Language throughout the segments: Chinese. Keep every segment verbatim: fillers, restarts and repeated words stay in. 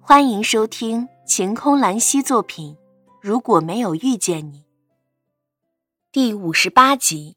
欢迎收听晴空兰溪作品《如果没有遇见你》第五十八集。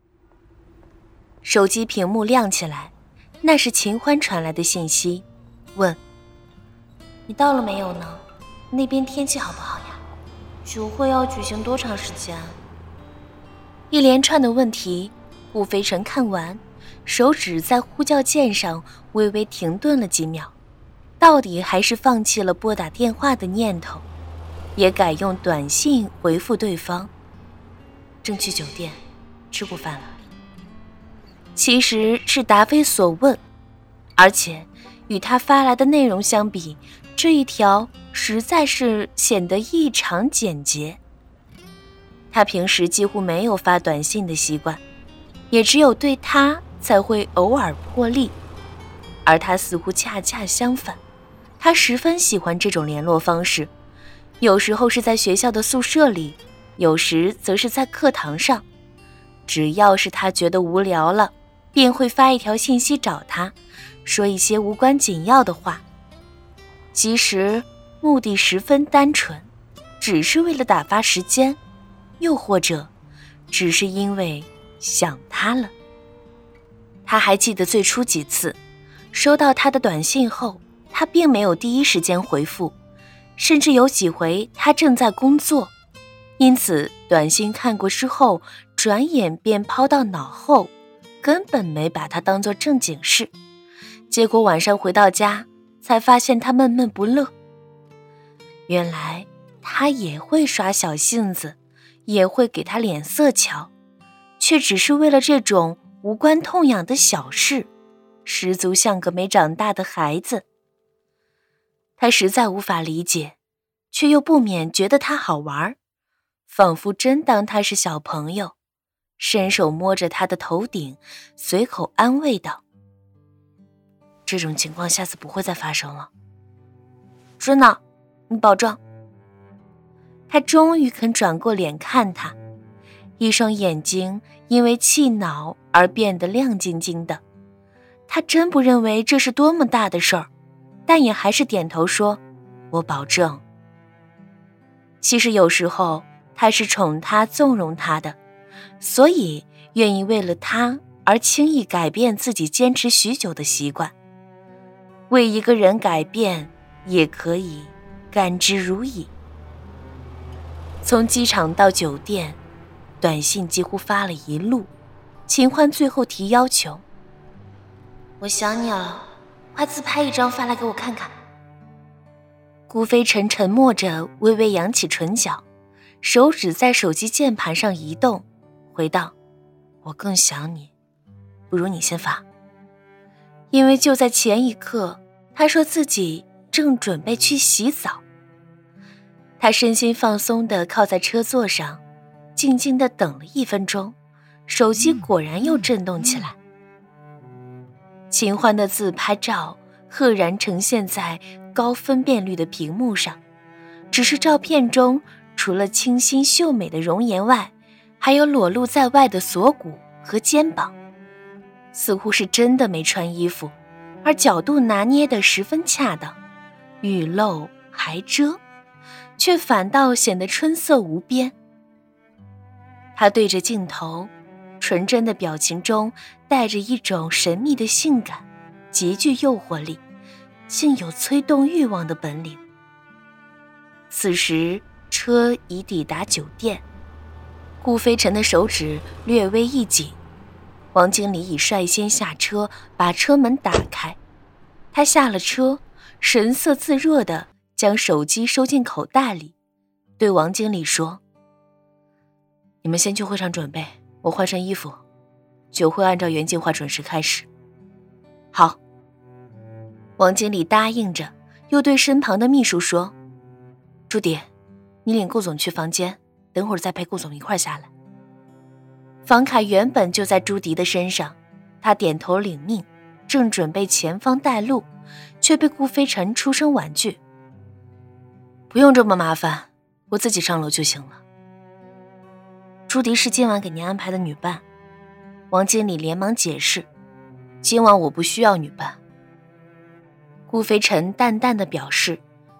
手机屏幕亮起来，那是秦欢传来的信息，问：你到了没有呢？那边天气好不好呀？酒会要举行多长时间？一连串的问题，顾飞尘看完，手指在呼叫键上微微停顿了几秒，到底还是放弃了拨打电话的念头，也改用短信回复对方：正去酒店，吃过饭了。其实是答非所问，而且与他发来的内容相比，这一条实在是显得异常简洁。他平时几乎没有发短信的习惯，也只有对他才会偶尔破例，而他似乎恰恰相反，他十分喜欢这种联络方式，有时候是在学校的宿舍里，有时则是在课堂上。只要是他觉得无聊了，便会发一条信息找他，说一些无关紧要的话。其实目的十分单纯，只是为了打发时间，又或者只是因为想他了。他还记得最初几次收到他的短信后，他并没有第一时间回复，甚至有几回他正在工作，因此短信看过之后转眼便抛到脑后，根本没把它当作正经事。结果晚上回到家才发现他闷闷不乐。原来他也会耍小性子，也会给他脸色瞧，却只是为了这种无关痛痒的小事，十足像个没长大的孩子。他实在无法理解，却又不免觉得他好玩，仿佛真当他是小朋友，伸手摸着他的头顶，随口安慰道：这种情况下次不会再发生了。真的，你保证？他终于肯转过脸看他，一双眼睛因为气恼而变得亮晶晶的。他真不认为这是多么大的事儿，但也还是点头说：我保证。其实有时候他是宠他纵容他的，所以愿意为了他而轻易改变自己坚持许久的习惯。为一个人改变，也可以甘之如饴。从机场到酒店，短信几乎发了一路，秦欢最后提要求：我想你了，快自拍一张发来给我看看。顾飞尘沉默着，微微扬起唇角，手指在手机键盘上移动，回道：我更想你，不如你先发。因为就在前一刻，他说自己正准备去洗澡。他身心放松地靠在车座上，静静地等了一分钟，手机果然又震动起来。秦欢的自拍照赫然呈现在高分辨率的屏幕上，只是照片中除了清新秀美的容颜外，还有裸露在外的锁骨和肩膀，似乎是真的没穿衣服，而角度拿捏得十分恰当，雨露还遮，却反倒显得春色无边。他对着镜头，纯真的表情中带着一种神秘的性感，极具诱惑力，竟有催动欲望的本领。此时车已抵达酒店，顾飞尘的手指略微一紧，王经理已率先下车，把车门打开。他下了车，神色自若地将手机收进口袋里，对王经理说：你们先去会场准备，我换身衣服，酒会按照原计划准时开始。好。王经理答应着，又对身旁的秘书说：朱迪，你领顾总去房间，等会儿再陪顾总一块下来。房卡原本就在朱迪的身上，他点头领命，正准备前方带路，却被顾飞尘出声婉拒：不用这么麻烦，我自己上楼就行了。朱迪是今晚给您安排的女伴。王经理连忙解释：今晚我不需要女伴。顾飞尘淡淡的表示，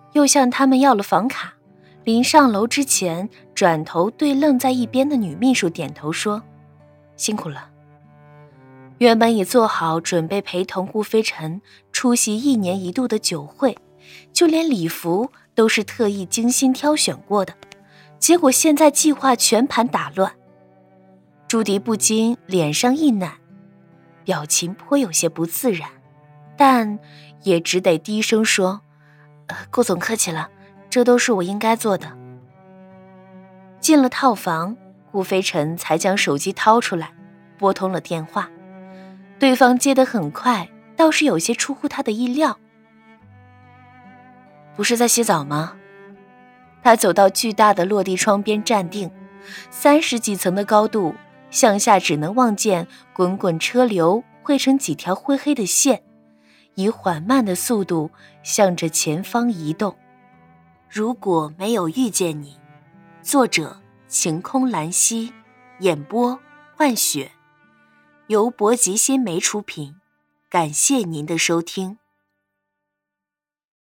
又向他们要了房卡。临上楼之前，转头对愣在一边的女秘书点头说：“辛苦了。”原本已做好准备陪同顾飞尘出席一年一度的酒会，就连礼服都是特意精心挑选过的，结果现在计划全盘打乱。朱迪不禁脸上一赧，表情颇有些不自然，但也只得低声说：“呃，顾总客气了，这都是我应该做的。”进了套房，顾飞尘才将手机掏出来，拨通了电话。对方接得很快，倒是有些出乎他的意料。“不是在洗澡吗？”他走到巨大的落地窗边站定，三十几层的高度，向下只能望见滚滚车流汇成几条灰黑的线，以缓慢的速度向着前方移动。如果没有遇见你，作者晴空兰溪，演播幻雪，由博吉新媒出品，感谢您的收听。